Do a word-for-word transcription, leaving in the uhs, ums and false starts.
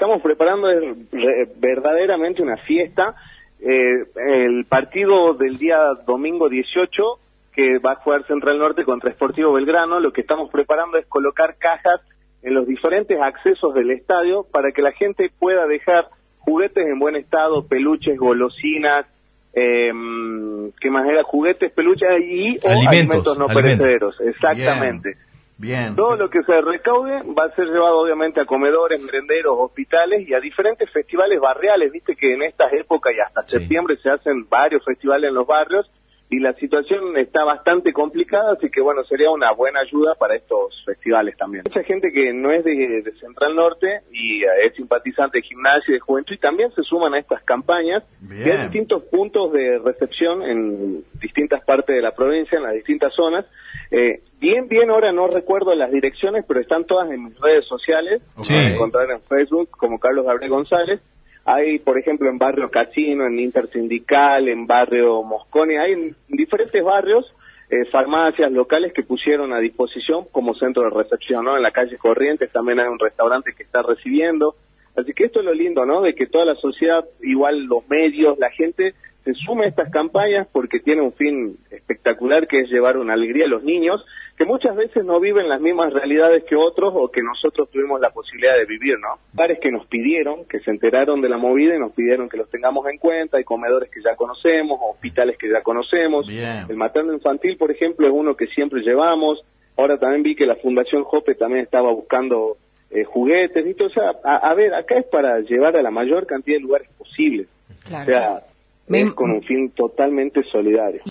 estamos preparando es re, verdaderamente una fiesta. Eh, el partido del día domingo dieciocho, que va a jugar Central Norte contra Sportivo Belgrano, lo que estamos preparando es colocar cajas en los diferentes accesos del estadio para que la gente pueda dejar juguetes en buen estado, peluches, golosinas, eh, ¿qué más era? Juguetes, peluches y o alimentos, alimentos no alimentos. perecederos, exactamente. Bien, bien. Todo lo que se recaude va a ser llevado obviamente a comedores, merenderos, hospitales y a diferentes festivales barriales. Viste que en estas épocas y hasta sí. septiembre se hacen varios festivales en los barrios y la situación está bastante complicada, así que bueno, sería una buena ayuda para estos festivales también. Mucha gente que no es de, de Central Norte y es simpatizante de Gimnasia y de Juventud y también se suman a estas campañas. Que hay distintos puntos de recepción en distintas partes de la provincia, en las distintas zonas. Eh, bien, bien, ahora no recuerdo las direcciones, pero están todas en mis redes sociales. Sí. Van a encontrar en Facebook como Carlos Gabriel González. Hay, por ejemplo, en Barrio Casino, en Intersindical, en Barrio Mosconi, hay en diferentes barrios eh, farmacias locales que pusieron a disposición como centro de recepción, ¿no? En la calle Corrientes también hay un restaurante que está recibiendo. Así que esto es lo lindo, ¿no? De que toda la sociedad, igual los medios, la gente, se sume a estas campañas porque tiene un fin espectacular que es llevar una alegría a los niños, que muchas veces no viven las mismas realidades que otros o que nosotros tuvimos la posibilidad de vivir, ¿no? Bares que nos pidieron, que se enteraron de la movida y nos pidieron que los tengamos en cuenta, hay comedores que ya conocemos, hospitales que ya conocemos. Bien. El materno infantil, por ejemplo, es uno que siempre llevamos. Ahora también vi que la Fundación Jope también estaba buscando eh, juguetes, ¿viste? O sea, a, a ver, acá es para llevar a la mayor cantidad de lugares posibles. Claro. O sea, Me... es con un fin totalmente solidario.